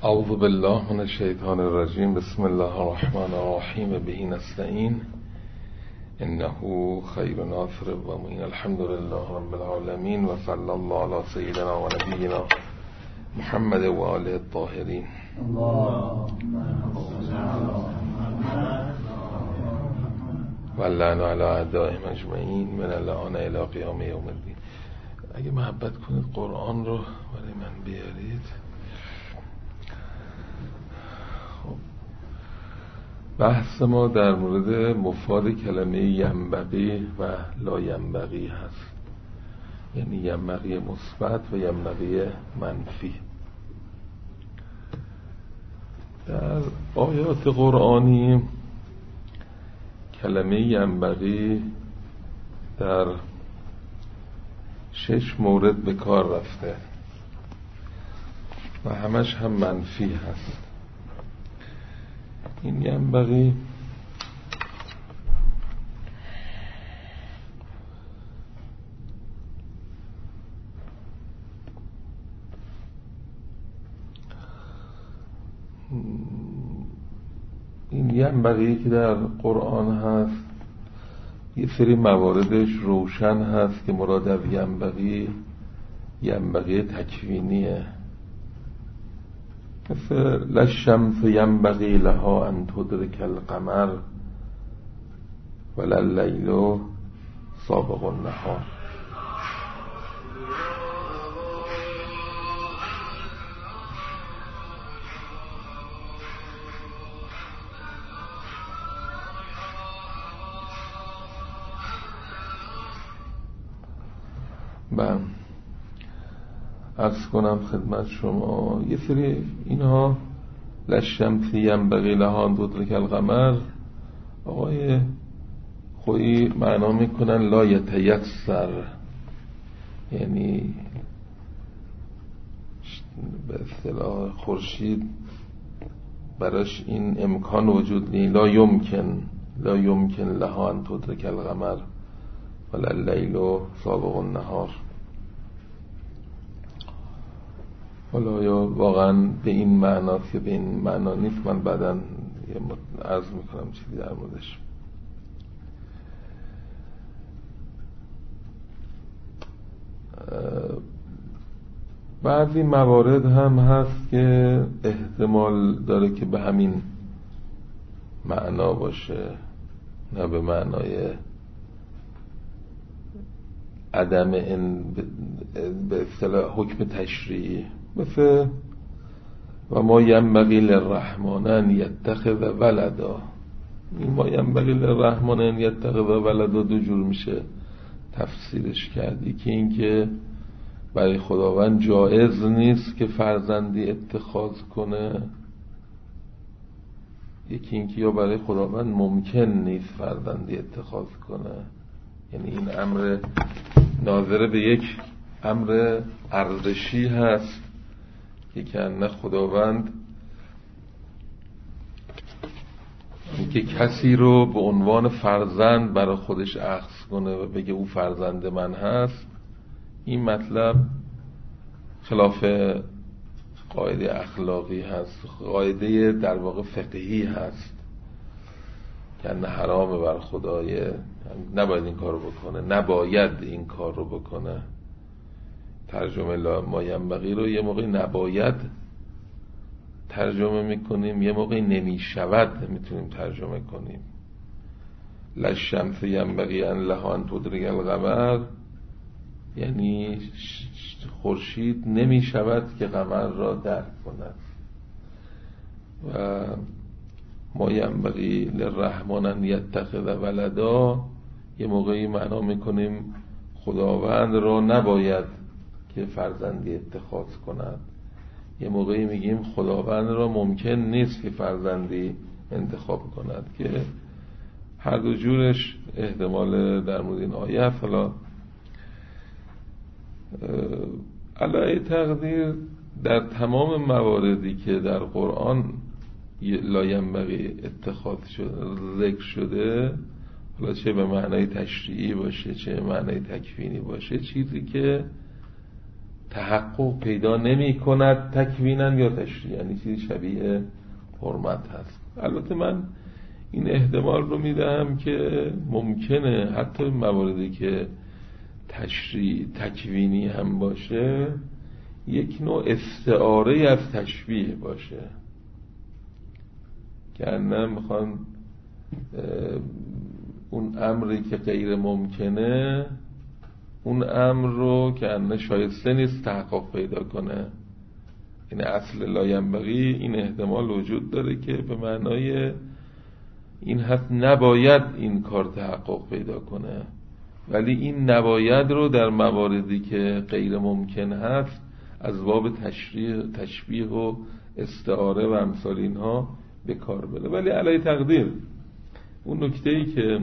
اعوذ بالله من الشیطان الرجیم. بسم الله الرحمن الرحیم. به نستعین انه خیر ناصر و معین. الحمد لله رب العالمین و صلی الله علی سیدنا و نبینا محمد و آله الطاهرین. و اللعن علی اعدائهم اجمعین من الان الی قیام یوم الدین. اگه محبت کنید قرآن رو برای من بیارید. بحث ما در مورد مفاد کلمه ینبغی و لا ینبغی هست، یعنی ینبغی مثبت و ینبغی منفی. در آیات قرآنی کلمه ینبغی در 6 مورد به کار رفته و همش هم منفی هست. این ینبغی که در قرآن هست یه سری مواردش روشن هست که مراد از ینبغی تکوینیه، مثل للشمس ینبغی لها ان تدرک القمر ولا اللیل سابق النهار. من عرض کنم خدمت شما یه سری اینها للشمس ینبغی لها ان تدرک القمر آقای خویی معنا میکنن لا یتیسر، یعنی به اصطلاح خورشید براش این امکان وجود نیست. لا یمکن لها ان تدرک القمر ولا اللیل سابق النهار. حالا یا واقعا به این معناست که به این معنا نیست، من بعداً عرض میکنم چیزی در موردش. بعضی موارد هم هست که احتمال داره که به همین معنا باشه، نه به معنای عدم به اصطلاح حکم تشریعی، مثل و ما ینبغی للرحمن ان یتخذ ولدا. این ما ینبغی للرحمن ان یتخذ ولدا دو جور میشه تفسیرش کردی، که این که برای خداوند جایز نیست که فرزندی اتخاذ کنه، یکی این که یا برای خداوند ممکن نیست فرزندی اتخاذ کنه. یعنی این امر ناظر به یک امر ارزشی هست که نه خداوند که کسی رو به عنوان فرزند برای خودش اخذ کنه و بگه او فرزند من هست. این مطلب خلاف قاعده اخلاقی هست، قاعده در واقع فقهی هست که نه حرامه بر خدای، نباید این کار رو بکنه، نباید این کار رو بکنه. ترجمه لا ما ینبغی رو یه موقعی نباید ترجمه میکنیم، یه موقعی نمیشود میتونیم ترجمه کنیم. للشمس ینبغی ان لها ان تدرک القمر، یعنی خورشید نمیشود که قمر را درک کند. و ما ینبغی للرحمن ان یتخذ ولدا یه موقعی معنا میکنیم خداوند را نباید که فرزندی اتخاذ کند، یه موقعی میگیم خداوند را ممکن نیست که فرزندی انتخاب کند، که هر دو جورش احتمال در مورد این آیه هست. حالا علی تقدیر در تمام مواردی که در قرآن لا ینبغی اتخاذ شده ذکر شده، حالا چه به معنای تشریعی باشه چه به معنای تکوینی باشه، چیزی که تحقق پیدا نمی کند تکوینن یا تشریعا، یعنی چیزی شبیه حرمت هست. البته من این احتمال رو میدهم که ممکنه حتی مواردی که تشریع تکوینی هم باشه یک نوع استعاره از تشبیه باشه، که نه میخوان اون امری که غیر ممکنه اون امر رو که انه شایسته نیست تحقق پیدا کنه. این اصل لاینبغی این احتمال وجود داره که به معنای این هست نباید این کار تحقق پیدا کنه، ولی این نباید رو در مواردی که غیر ممکن هست از باب تشبیه و استعاره و امثال اینها به کار بره. ولی علی تقدیر اون نکته‌ای که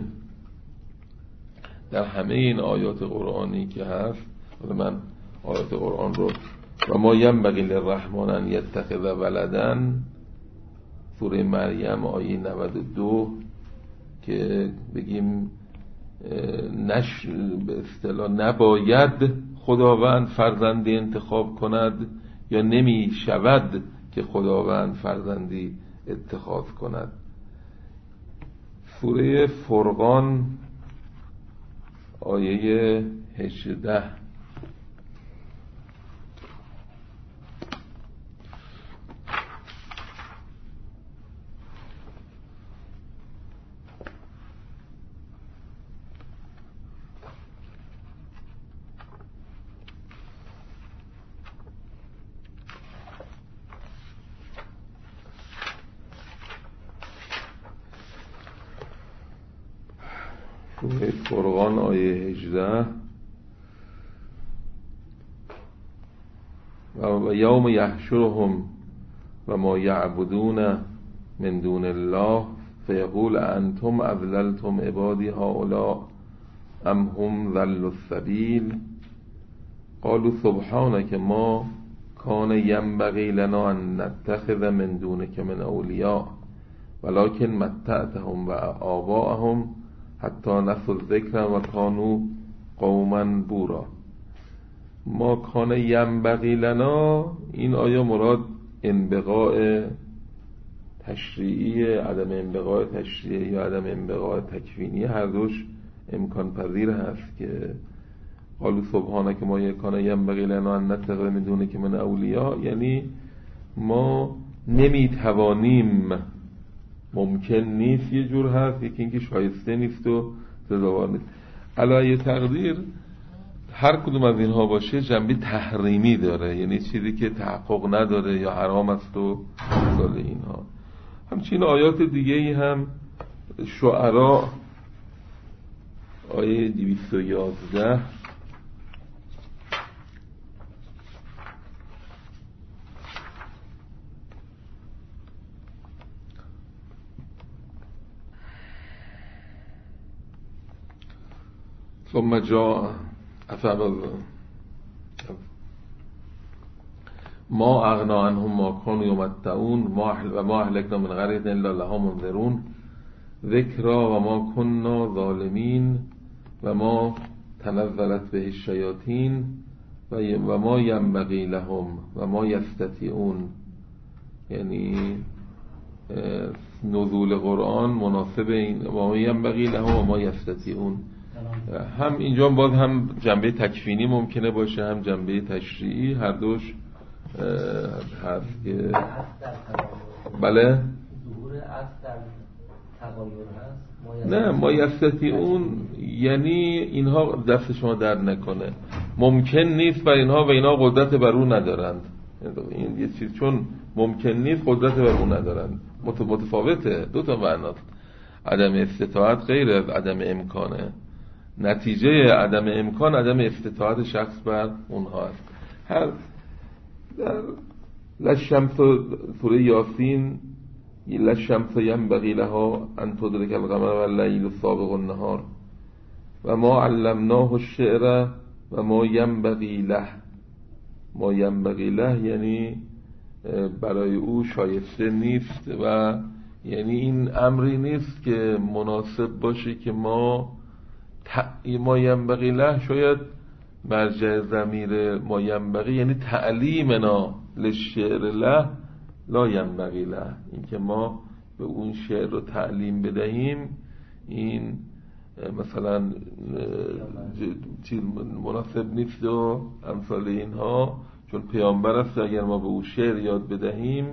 در همه این آیات قرآنی که هست، من آیات قرآن رو و ما ینبغی للرحمن ان یتخذ ولدا، سوره مریم آیه 92 که بگیم به اصطلاح نباید خداوند فرزندی انتخاب کند یا نمی شود که خداوند فرزندی اتخاذ کند. سوره فرقان آیه 18 فرقان آیه 18 و یوم یحشرهم و ما یعبدون من دون الله فیقول انتم اضللتم عبادی هؤلاء ام هم ضلوا السبیل قالوا سبحانك ما کان ینبغی لنا ان نتخذ من دونک من اولیاء ولكن متعتهم و آباءهم حتی نسوا الذکر و کانوا قوما بورا. ما کان ینبغی لنا، این آیا مراد انبغاء تشریعی، عدم انبغاء تشریعی یا عدم انبغاء تکوینی، هر دوش امکان پذیر هست که قالوا سبحانک ما کان ینبغی لنا ان نتخذ من دونک من اولیاء، یعنی ما نمیتوانیم، ممکن نیست یه جور هست، یکی اینکه شایسته نیست و سزاوار نیست. علی تقدیر هر کدوم از اینها باشه جنبه تحریمی داره، یعنی چیزی که تحقق نداره یا حرام است و مثال اینها. همچنین آیات دیگه ای هم شعراء آیه 211 ثم جاء ما اغنا عنهم ما كانوا يمتعون و ما اهلكنا من قرية الا لها منذرون ذکرا و ما كنا ظالمین و ما تنزلت به الشیاطین و ما ینبغی لهم و ما یستطیعون، یعنی نزول قرآن مناسب این و ما ینبغی لهم و ما یستطیعون. هم اینجا باز هم جنبه تکوینی ممکنه باشه هم جنبه تشریعی، هر دوش هست که بله ظهور اصل در تغایر هست. نه ما یستطیعون یعنی اینها دست شما در نکنه، ممکن نیست بر اینها و اینها قدرت بر او ندارند. این یه چیز چون ممکن نیست قدرت بر او ندارند متفاوته، دو تا معناست. عدم استطاعت غیر از عدم امکانه، نتیجه عدم امکان عدم استطاعت شخص بر اونها است. هر در لشمس سوره یاسین لشمس ینبغی لها ان تدرک القمر و اللیل سابق النهار و ما علمناه الشعر و ما ینبغی له. ما ینبغی له یعنی برای او شایسته نیست و یعنی این امری نیست که مناسب باشه که ما ینبغی له شاید مرجع ضمیر ما ینبغی یعنی تعلیمنا للشعر له لا ینبغی له، این که ما به اون شعر رو تعلیم بدهیم این مثلا مناسب نیست و امثال اینها، چون پیامبر است اگر ما به اون شعر یاد بدهیم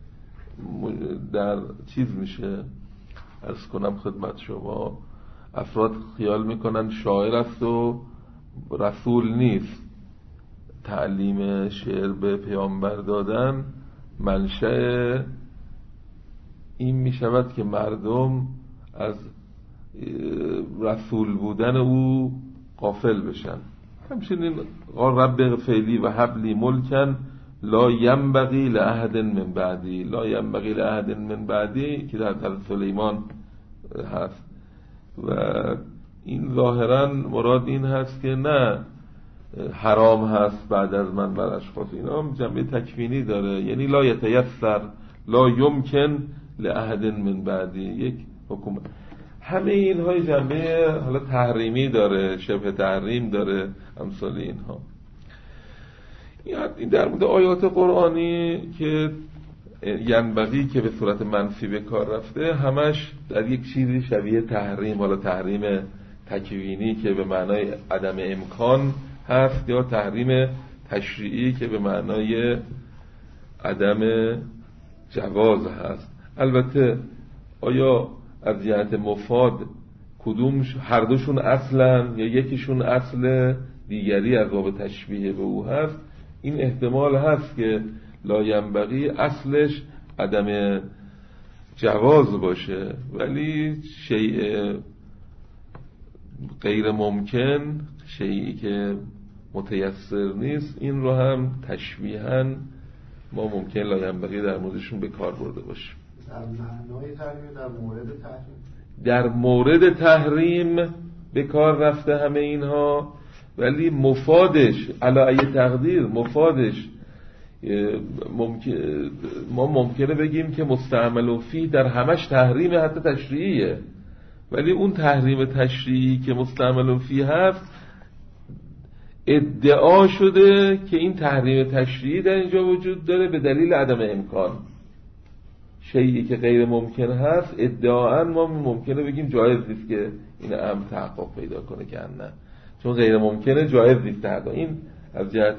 در چیز میشه. عرض کنم خدمت شما افراد خیال میکنن شاعر است و رسول نیست. تعلیم شعر به پیامبر دادن منشأ این میشود که مردم از رسول بودن او غافل بشن. همچنین قال رب فعلی و حبلی ملکن لا ینبغی لأحد من بعدی، لا ینبغی لأحد من بعدی که در حضرت سلیمان هست و این ظاهرا مراد این هست که نه حرام هست بعد از من بر اشخاص، اینا جنبه تکوینی داره، یعنی لا یتیسر لا یمکن لأحد من بعدی یک حکومت. همه اینهای جنبه حالا تحریمی داره، شبه تحریم داره، امثال اینها. این در مورد آیات قرآنی که ینبغی که به صورت منفی به کار رفته همش در یک چیزی شبیه تحریم، حالا تحریم تکوینی که به معنای عدم امکان هست یا تحریم تشریعی که به معنای عدم جواز هست. البته آیا از جهت مفاد کدوم هر دوشون اصلا یا یکیشون اصل دیگری از باب تشبیه به او هست، این احتمال هست که لا ینبغی اصلش عدم جواز باشه، ولی شیء غیر ممکن، شیئی که متیسر نیست، این رو هم تشبیهاً ما ممکن لا ینبغی در موردشون به کار برده باشیم. در معنای تحریم، در مورد تحریم، در مورد تحریم به کار رفته همه اینها، ولی مفادش علی تقدیر مفادش ما ممکنه بگیم که مستعمل فیه در همش تحریم حتی تشریعیه، ولی اون تحریم تشریعی که مستعمل فیه هست ادعا شده که این تحریم تشریعی در اینجا وجود داره به دلیل عدم امکان. شیئی که غیر ممکن هست ادعااً ما ممکنه بگیم جایز نیست که این امر تحقق پیدا کنه که نه، چون غیر ممکنه جایز نیست تحقق. این از جهت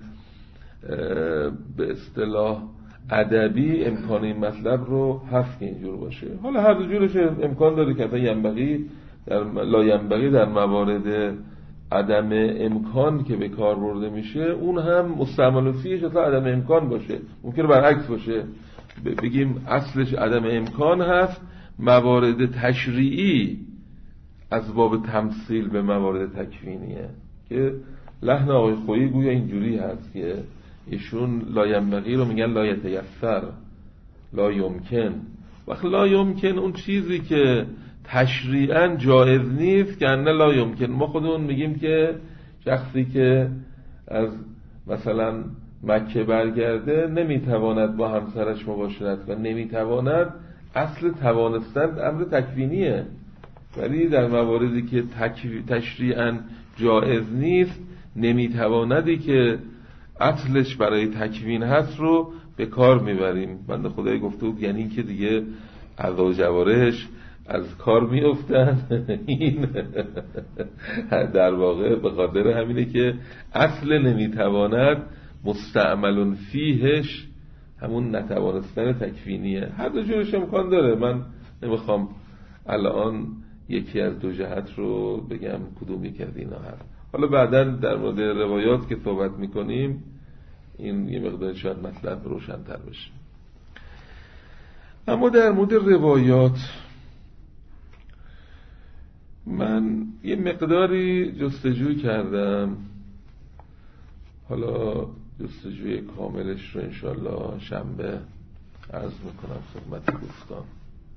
به اصطلاح ادبی امکان این مطلب رو هست که اینجور باشه. حالا هر دو جورش امکان داره که ینبغی لا ینبغی در موارد عدم امکان که به کار برده میشه اون هم مستعمل فیهش اصلا عدم امکان باشه، ممکنه برعکس باشه، بگیم اصلش عدم امکان هست، موارد تشریعی از باب تمثیل به موارد تکوینیه که لحن آقای خویی گویا اینجوری هست که ایشون لا ینبغی رو میگن لا یتیسر، لا یمکن. وقت لا یمکن اون چیزی که تشریعاً جایز نیست که نه لا یمکن. ما خودمون میگیم که شخصی که از مثلا مکه برگرده نمیتواند با همسرش مباشرت و نمیتواند، اصل توانستن امر تکوینیه، ولی در مواردی که تشریعاً جایز نیست نمیتواندی که اصلش برای تکوین هست رو به کار میبریم. بنده خدای گفته بود یعنی که دیگه اعضا و جوارحش از کار میافتن. این در واقع به خاطر همینه که اصل نمیتواند مستعمل فیهش همون نتوانستن تکوینیه. هر دو جورش امکان داره، من نمیخوام الان یکی از دو جهت رو بگم کدوم یک از اینا هست. حالا بعداً در مورد روایات که صحبت میکنیم این یه مقدار شاید مطلب روشن‌تر بشه. اما در مورد روایات من یه مقداری جستجو کردم، حالا جستجوی کاملش رو انشالله شنبه عرض میکنم خدمت دوستان.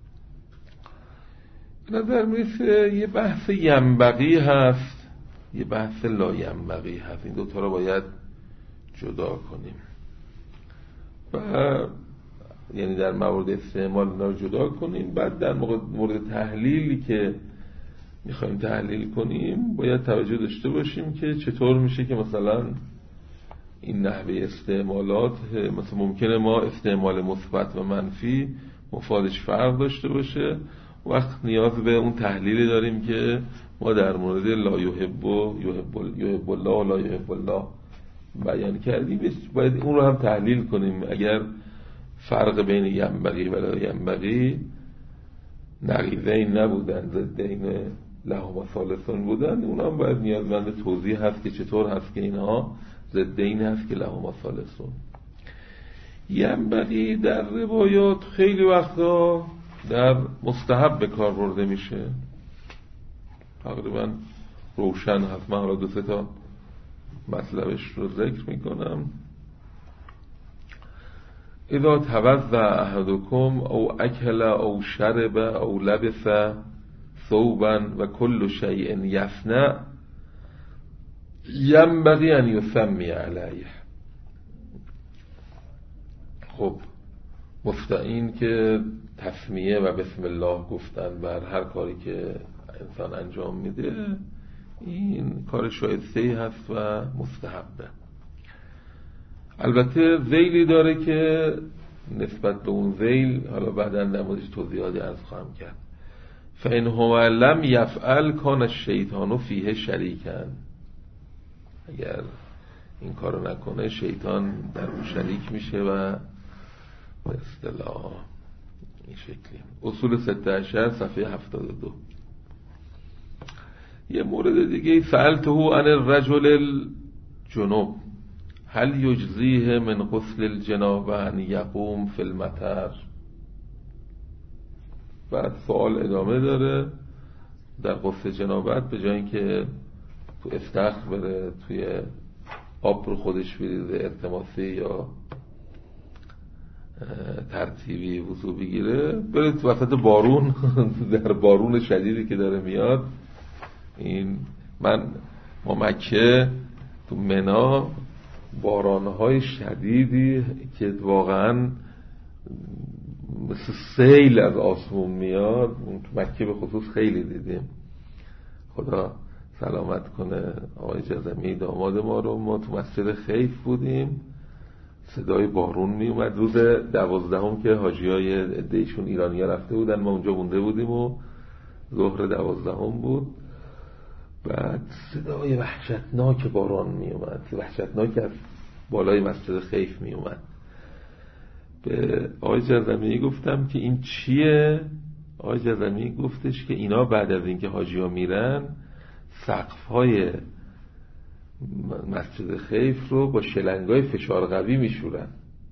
نظر میرسه یه بحث ینبغی هست، یه بحث لا ینبغی هست، این دوتا رو باید جدا کنیم و یعنی در مورد استعمال اینا رو جدا کنیم. بعد در مورد تحلیلی که میخوایم تحلیل کنیم باید توجه داشته باشیم که چطور میشه که مثلا این نحوه استعمالات، مثلا ممکنه ما استعمال مثبت و منفی مفادش فرق داشته باشه، وقت نیاز به اون تحلیلی داریم که ما در مورد لا یحب الله و لا یحب الله بیان کردیم، باید اون رو هم تحلیل کنیم. اگر فرق بین ینبغی و لا ینبغی نقیضین نبودن، ضدین لهما ثالثون بودن، اون هم باید نیازمند توضیح هست که چطور هست که اینها ضدین هست که لهما ثالثون. ینبغی در روایات خیلی وقتا در مستحب به کار برده میشه، تقریبا روشن هست. من حالا 2-3 تا مطلبش رو ذکر میکنم. اذا توضأ احدکم او اکل او شرب او لبس ثوبا و کل شیء یصنع ینبغی ان یسمی علیه. خب مستعین که تسمیه و بسم الله گفتن بر هر کاری که انسان انجام میده، این کار شایسته‌ای هست و مستحبه. البته ذیلی داره که نسبت به اون ذیل حالا بعداً در موردش توضیحاتی عرض خواهم کرد. فإن هو لم یفعل کان الشیطان فیه شریکا، اگر این کارو نکنه شیطان در اون شریک میشه و به اصطلاح این شکلی. اصول 16 صفحه 72. یه مورد دیگه، سألته عن الرجل الجنوب هل یجزیه من غسل الجنابه ان یقوم فی المطر. بعد سوال ادامه داره، در غسل جنابت به جای اینکه تو استخر بره توی آب رو خودش بریزه التماسی یا ترتیبی وضو بگیره، بره تو وسط بارون در بارون شدیدی که داره میاد. این ما مکه تو منا بارانهای شدیدی که واقعا مثل سیل از آسمون میاد، تو مکه به خصوص خیلی دیدیم. خدا سلامت کنه آقای جزمی داماد ما رو. ما تو مسجد خیف بودیم، صدای بارون می اومد. روز 12 که حاجیای عده‌ایشون ایرانی‌ها رفته بودن، ما اونجا مونده بودیم و ظهر 12 بود. بعد صدای وحشتناک باران می اومد، وحشتناک از بالای مسجد خیف می اومد. به آقای جزمی گفتم که این چیه؟ آقای جزمی گفتش که اینا بعد از اینکه حاجی‌ها میرن سقف‌های مسجد خیف رو با شلنگای فشار قوی میشورن.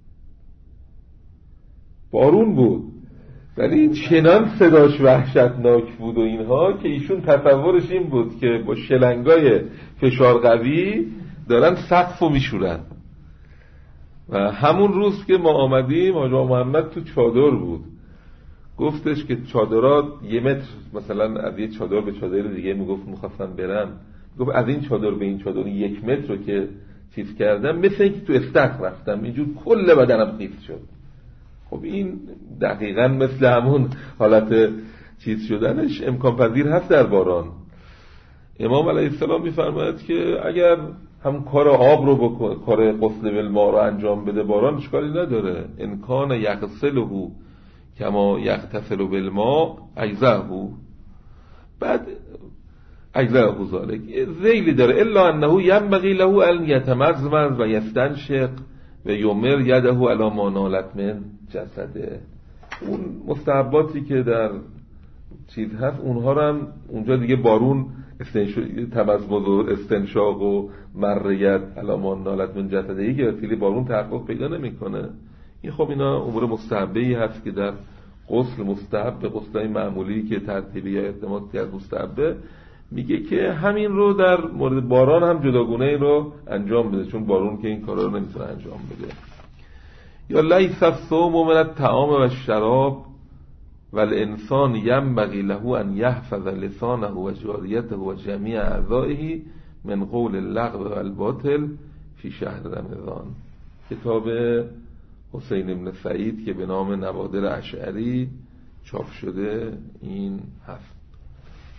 بارون بود ولی چنان صداش وحشتناک بود و اینها که ایشون تصورش این بود که با شلنگای فشار قوی دارن سقف رو میشورن. و همون روز که ما آمدیم حاجی محمد تو چادر بود، گفتش که چادرات 1 متر مثلا از یه چادر به چادر دیگه میخواستن برن، گفت از این چادر به این چادر 1 متر رو که چیز کردم مثل اینکه تو استخر رفتم، اینجور کل بدنم خیس شد. خب این دقیقاً مثل همون حالت چیز شدنش امکان پذیر هست در باران. امام علیه السلام میفرماید که اگر هم کار آب رو بکنه، کار غسل بالماء رو انجام بده، باران اشکالی نداره. ان کان یغسله کما یغتسل بالماء اجزاءه، بعد اجزاءه ذلك ذیلی داره الا انه ینبغی له ان یتمزمز و یستنشق و یمر یده علی ما نالت من جسده. اون مستحباتی که در چیز هست اونها رو هم اونجا دیگه بارون تمزمز و استنشاق و مریت علی ما نالت من جسده که وسیله بارون تحقق پیدا نمیکنه. این خب اینا امور مستحبی هست که در غسل مستحب، غسلای معمولی که ترتیبی یا احتمالی از مستحبه، میگه که همین رو در مورد باران هم جداگونه این رو انجام بده، چون بارون که این کارا رو نمیتونه انجام بده. یا لیس الصوم من الطعام و الشراب والانسان ینبغی له ان یحفظ لسانه و جاریته و جمیع اعضائه من قول اللغو و الباطل فی شهر رمضان. کتاب حسین ابن سعید که به نام نوادر اشعری چاپ شده این هست.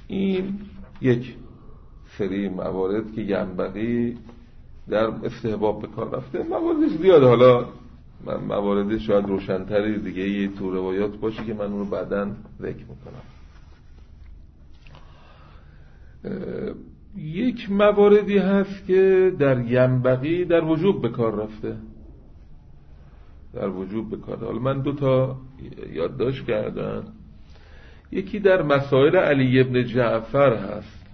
این یک سری موارد که ینبغی در استحباب به کار رفته. مواردش زیاده، حالا موارد شاید روشن‌تری دیگه یه تو روایات باشه که من اون رو بعداً ذکر میکنم. یک مواردی هست که در ینبغی در وجوب به کار رفته، در وجوب به کار. حالا من 2 یادداشت کردم. یکی در مسائل علی ابن جعفر هست.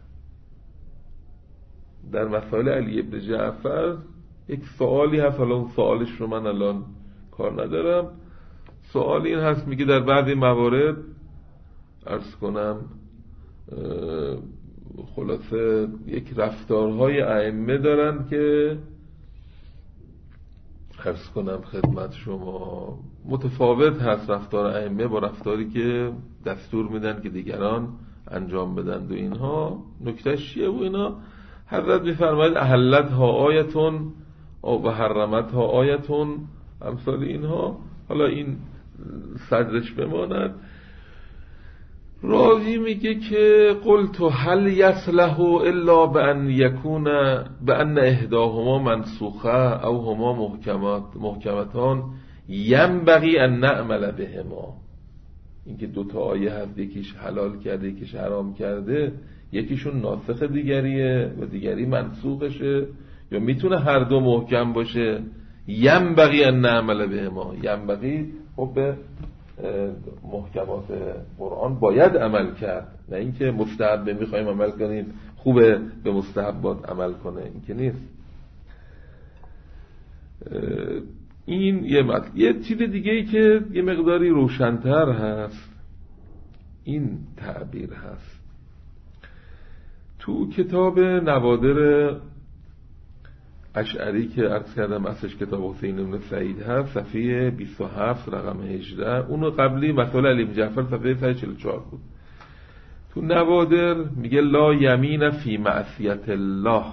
در مسائل علی ابن جعفر یک سوالی هست، حالا اون سوالش رو من الان کار ندارم. سوال این هست، میگه در بعضی موارد عرض کنم خلاصه یک رفتارهای ائمه دارن که عرض کنم خدمت شما متفاوت هست رفتار ائمه با رفتاری که دستور میدن که دیگران انجام بدن. و اینها نکتهش چیه؟ و اینا حضرت میفرماید احلتها آیتون و حرمتها آیتون، امثال اینها. حالا این صدرش بماند. راوی میگه که قلت هل یصلح الا بان احداهما منسوخه او هما محکمتان ینبغی ان نعمل بهما. اینکه 2 آیه هست، یکیش حلال کرده یکیش حرام کرده، یکیشون ناسخ دیگریه و دیگری منسوخشه، یا میتونه هر 2 محکم باشه. ینبغی ان نعمل بهما، ینبغی خب به محکمات قرآن باید عمل کرد، نه اینکه مستحب میخوایم عمل کنیم خوبه به مستحبات عمل کنه، این که نیست. این یه چیز دیگه ای که یه مقداری روشن‌تر هست، این تعبیر هست تو کتاب نوادر اشعری که عرض کردم اصلش کتاب حسین بن سعید هست، صفحه 27 رقم 18. اونو قبلی مسائل علی بن جعفر صفحه 144 بود. تو نوادر میگه لا یمین فی معصیت الله،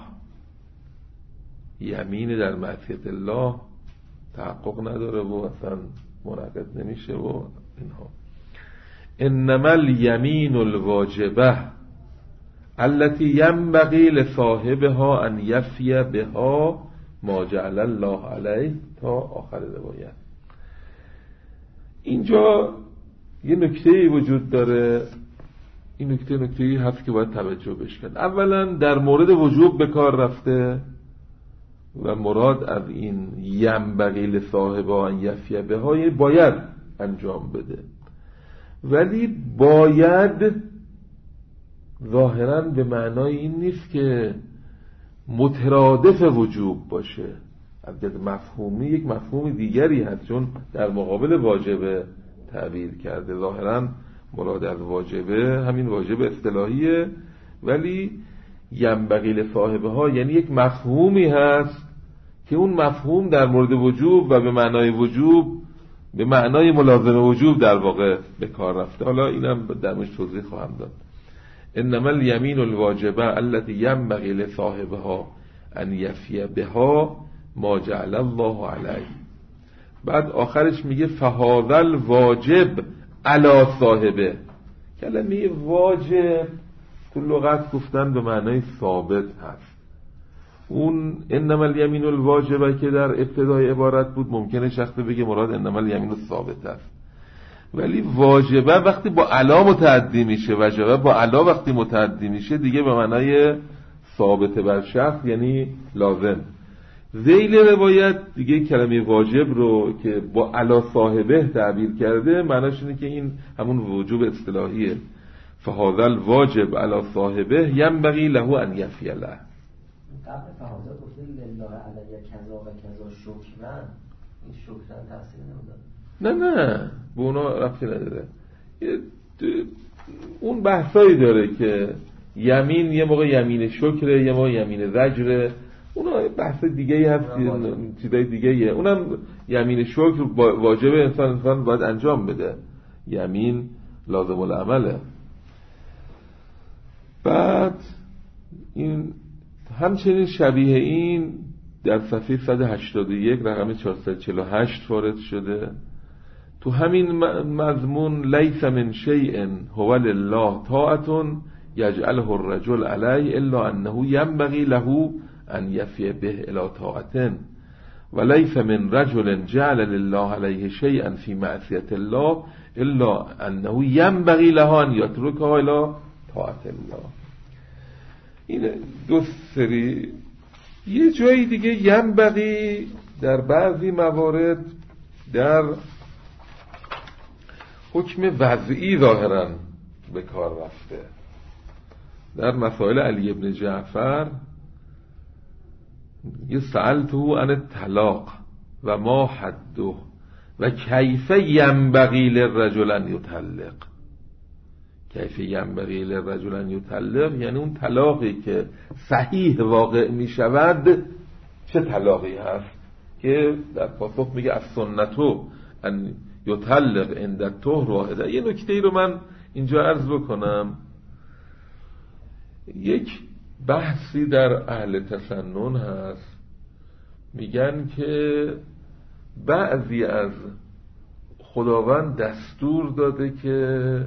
یمین در معصیت الله تحقق نداره و اصلا منعقد نمیشه و اینها. انما الیمین الواجبه التي ينبغي لصاحبها ان يفي بها ما جعل الله علیه تا آخر روایت. اینجا یه نکته‌ای وجود داره، این نکته‌ای هست که باید توجه بهش کرد. اولا در مورد وجوب به کار رفته و مراد از این ینبغی لصاحبها ان یفی بها باید انجام بده، ولی باید ظاهراً به معنای این نیست که مترادف وجوب باشه. از مفهومی یک مفهوم دیگری هست، چون در مقابل واجبه تعبیر کرده. ظاهراً مراد از واجبه همین واجب اصطلاحیه، ولی ینبغی لصاحبها یعنی یک مفهومی هست که اون مفهوم در مورد وجوب و به معنای وجوب، به معنای ملازم وجوب در واقع به کار رفته. حالا اینم درمش توضیح خواهم داد. انما الیمین الواجبه التي ينبغي لصاحبها ان یفی بها ما جعل الله علیه. بعد آخرش میگه فهذا الواجب علی صاحبه. کلمه واجب تو لغت گفتن به معنای ثابت هست. اون انما الیمین الواجبه که در ابتدای عبارت بود ممکنه شخص بگه مراد انما الیمین الثابت است، ولی واجبه وقتی با علا متعدی میشه، واجبه با علا وقتی متعدی میشه دیگه به معنای ثابت بر شخص یعنی لازم. ذیل روایت دیگه کلمه واجب رو که با علا صاحبه تعبیر کرده معناش اینه که این همون وجوب اصطلاحیه. فهذا الواجب علی صاحبه ینبغی له ان یفی له. قبل فهذا گفته لله علی کذا و کذا شکرن، این شکرن تفسیر نمیداد. نه به اونا ربطی نداره. اون بحثایی داره که یمین یه موقع یمین شکره، یه موقع یمین زجره، اونا بحث دیگه‌ای هست، چیزای دیگه‌ایه. اونم یمین شکر واجب انسان باید انجام بده، یمین لازم العمله. بعد این همچنین شبیه این در صفحه 181 رقم 448 وارد شده. تو همین مضمون لیس من شیء هو لله طاعة یجعله الرجل علی الا انه ینبغی له ان یفی به الی طاعة ولیس من رجل جعل لله علیه شیئا فی معصیة الله الا انه ینبغی له ان یترکه الی طاعة الله. این دو سری. یه جایی دیگه ینبغی در بعضی موارد در حکم وضعی ظاهرا به کار رفته. در مسائل علی ابن جعفر یه سألته عن الطلاق و ما حده و کیف ینبغی للرجل ان یطلق. کیف ینبغی للرجل ان یطلق یعنی اون طلاقی که صحیح واقع می شود چه طلاقی هست که در پاسخ میگه از سنتو ان یطلق عند الطهر واحده. یه نکته رو من اینجا عرض بکنم. یک بحثی در اهل تسنن هست، میگن که بعضی از خداوند دستور داده که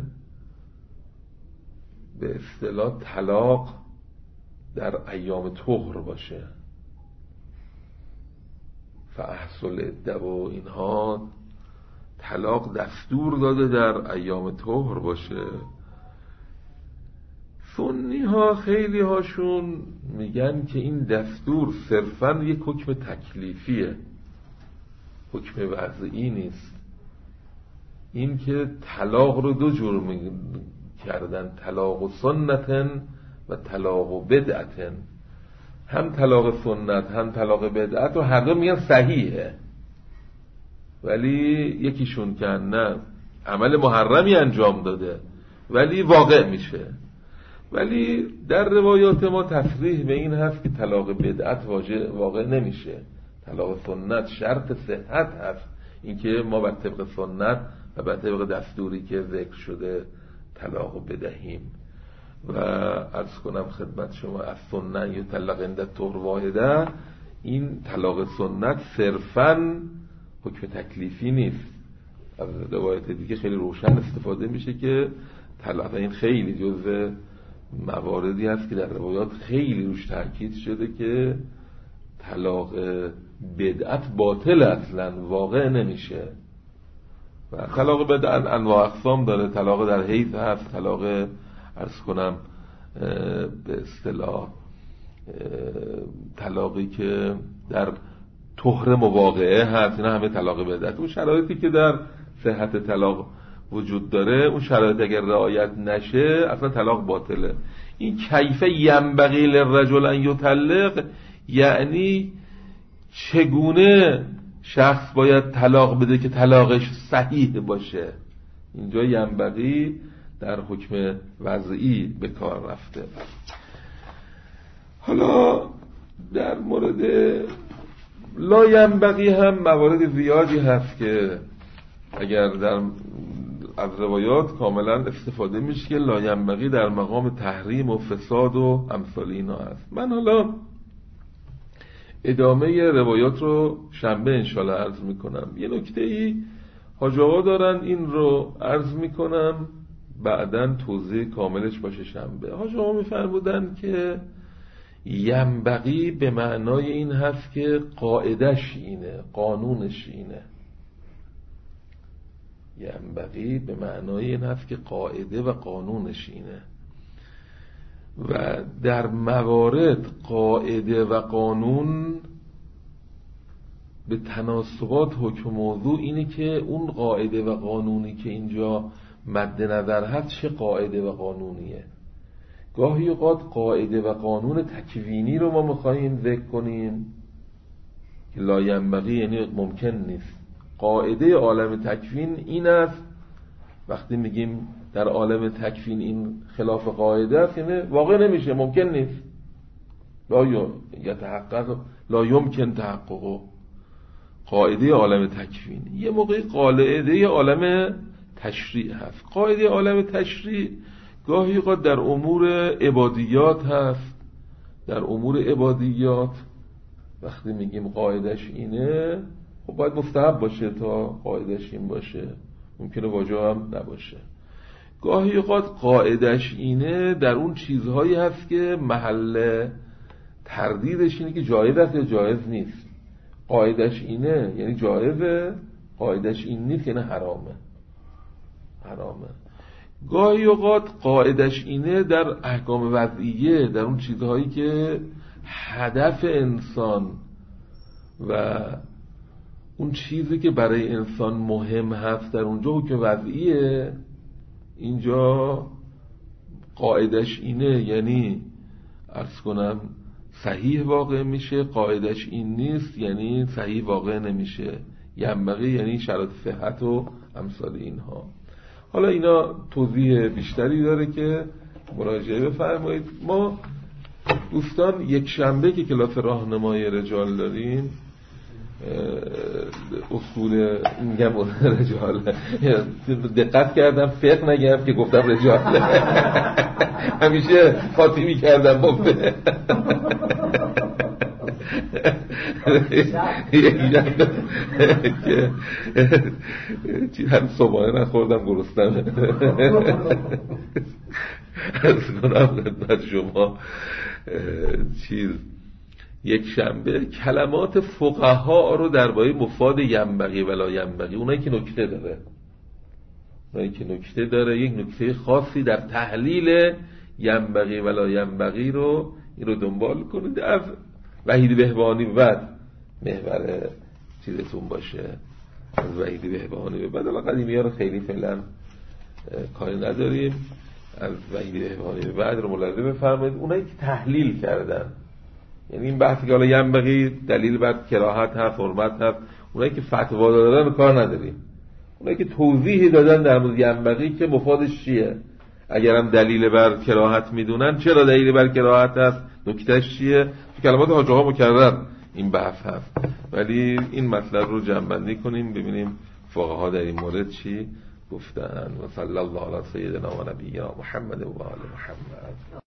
به اصطلاح طلاق در ایام طهر باشه، فاحصل عده و اینها طلاق دستور داده در ایام طهر باشه. سنی ها خیلی هاشون میگن که این دستور صرفاً یک حکم تکلیفیه، حکم وضعی نیست. این که طلاق رو دو جور کردن، طلاق و سنتن و طلاق و بدعتن. هم طلاق سنت هم طلاق بدعت و هر دو میگن صحیحه، ولی یکیشون که نه عمل محرمی انجام داده ولی واقع میشه. ولی در روایات ما تصریح به این هست که طلاق بدعت واقع نمیشه. طلاق سنت شرط صحت هست، اینکه ما بر طبق سنت و بر طبق دستوری که ذکر شده طلاق بدهیم. و عرض کنم خدمت شما از سنت یطلق عند الطهر واحده، این طلاق سنت صرفاً حکم تکلیفی نیست. از روایت دیگه خیلی روشن استفاده میشه که طلاق این خیلی جزء مواردی هست که در روایات خیلی روش تاکید شده که طلاق بدعت باطل اصلا واقع نمیشه. و طلاق بدعت انواع اقسام داره. طلاق در حیض هست، طلاق عرض کنم به اصطلاح طلاقی که در طهر مواقعه هست، اینا همه طلاق بدعت. اون شرایطی که در صحت طلاق وجود داره، اون شرایط اگر رعایت نشه اصلا طلاق باطله. این کیف ینبغی للرجل ان یطلق یعنی چگونه شخص باید طلاق بده که طلاقش صحیح باشه. اینجا ینبغی در حکم وضعی به کار رفته. حالا در مورد لا ینبغی هم موارد زیادی هست که اگر در از روایات کاملا استفاده میشه که لا ینبغی در مقام تحریم و فساد و امثال اینا هست. من حالا ادامه روایات رو شنبه انشالله عرض میکنم. یه نکته‌ای حاج آقا دارن، این رو عرض میکنم بعدن توضیح کاملش باشه شنبه. حاج آقا میفرمودن که ینبغی به معنای این هست که قاعدش اینه، قانونش اینه. ینبغی به معنای این هست که قاعده و قانونش اینه. و در موارد قاعده و قانون به تناسبات حکم موضوع اینه که اون قاعده و قانونی که اینجا مد نظر هست چه قاعده و قانونیه. گاهی اوقات قاعده و قانون تکوینی رو ما میخواییم ذکر کنیم که لا ینبغی یعنی ممکن نیست. قاعده عالم تکوین این است، وقتی میگیم در عالم تکوین این خلاف قاعده است یعنی واقع نمیشه، ممکن نیست. لا یمکن تحققه. قاعده عالم تکوین یه موقعی قاعده عالم تشریع هست. قاعده عالم تشریع گاهی اوقات در امور عبادیات هست. در امور عبادیات وقتی میگیم قاعدش اینه، خب باید مستحب باشه تا قاعدش این باشه، ممکنه واجب هم نباشه. گاهی اوقات قاعدش اینه در اون چیزهایی هست که محل تردیدش اینه که جایز است یا جایز نیست. قاعدش اینه یعنی جایزه، قاعدش این نیست یعنی حرامه. گاهی اوقات قاعدش اینه در احکام وضعیه، در اون چیزهایی که هدف انسان و اون چیزی که برای انسان مهم هست در اونجا حکم وضعیه، اینجا قاعدش اینه یعنی عرض کنم صحیح واقع میشه، قاعدش این نیست یعنی صحیح واقع نمیشه. ینبغی یعنی شرط صحت و امثال اینها. حالا اینا توضیح بیشتری داره که مراجعه بفرمایید. ما دوستان یک شنبه که کلاس راهنمای رجال داریم، اصول میگم رجال، دقت کردم فقه نگم که گفتم رجال، همیشه خاطی میکردم بفته که هم صبحانه نخوردم گرسنمه. از کنم خدمت شما یک شنبه کلمات فقها رو درباره مفاد ینبغی ولا ینبغی، اونایی که نکته داره، یک نکته خاصی در تحلیل ینبغی ولا ینبغی رو این رو دنبال کنید. از وحید بهبهانی به بعد محور چیزتون باشه، از وحید بهبهانی به بعد. الان قدیمی ها رو خیلی فعلا کاری نداریم. از وحید بهبهانی به بعد رو ملاحظه بفرمایید. اونایی که تحلیل کردن، یعنی این بحثی که حالا ینبغی دلیل بر کراهت هست، حرمت هست، اونایی که فتوا دادن کار نداریم. اونایی که توضیحی دادن در مورد ینبغی که مفادش چیه، اگرم دلیل بر کراهت میدونن چرا دلیل بر کراهت هست، نکتهش چیه، تو کلمات حاج آقا مکرر این بحث هست. ولی این مطلب رو جمع‌بندی کنیم ببینیم فقها در این مورد چی گفتن. و صلی الله علی سیدنا و نبینا محمد و آل محمد.